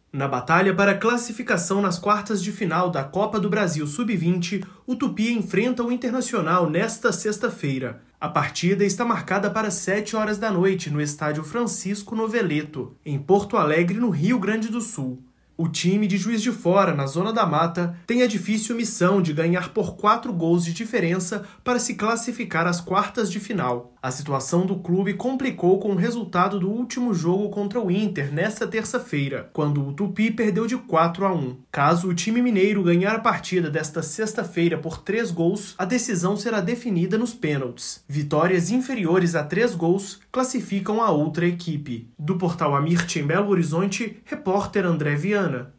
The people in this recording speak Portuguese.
Na batalha para a classificação nas quartas de final da Copa do Brasil Sub-20, o Tupi enfrenta o Internacional nesta sexta-feira. A partida está marcada para 7 horas da noite no estádio Francisco Noveleto, em Porto Alegre, no Rio Grande do Sul. O time de Juiz de Fora, na Zona da Mata, tem a difícil missão de ganhar por 4 gols de diferença para se classificar às quartas de final. A situação do clube complicou com o resultado do último jogo contra o Inter nesta terça-feira, quando o Tupi perdeu de 4-1. Caso o time mineiro ganhar a partida desta sexta-feira por 3 gols, a decisão será definida nos pênaltis. Vitórias inferiores a 3 gols classificam a outra equipe. Do portal Amirte em Belo Horizonte, repórter André Viana.